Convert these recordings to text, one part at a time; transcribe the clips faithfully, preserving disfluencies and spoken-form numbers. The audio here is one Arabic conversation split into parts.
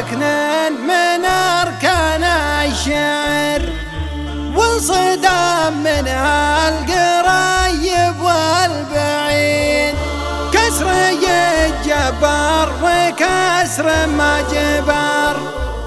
ركن من أركان الشعر، وانصدام منها القريب والبعيد، كسر يتجبر وكسر ما جبر،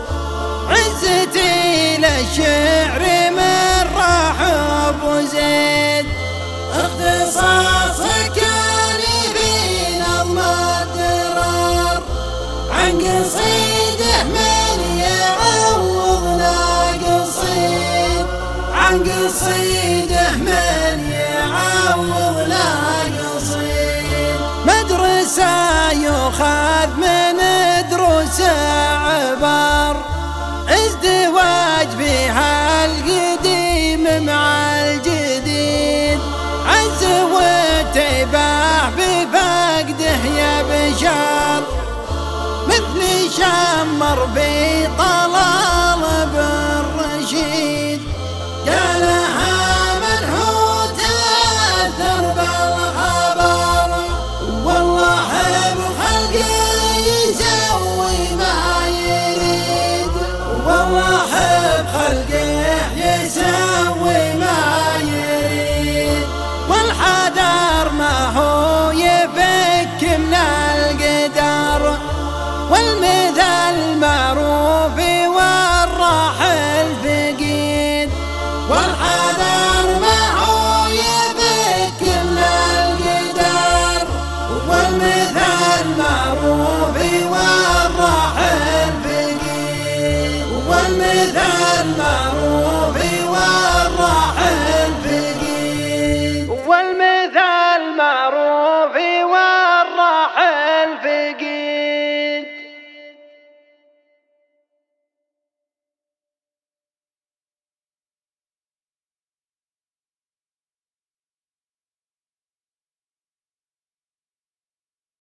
عزتي للشعر من رحب وزيد، اختصاصك لي في نظم الدرر، عن قصيده من يعوضنا قصيد، عن قصيده من يعوضنا قصيد، مدرسة يؤخذ من دروس عبر، ازدواج بها القديم مع الجديد، عز وتباه بفقده يا بشر، مثل شمر بطلال بالرشيد، قالها من هو تأثر بالخبر، والله بخلقه يسوي ما يريد، والله بخلقه يسوي ما يريد، والحذر ما هو يفك من القدر، والمثل معروف والراحل فقيد، والحذر ما هو يفك من القدر، والمثل معروف والراحل فقيد، والمثل معروف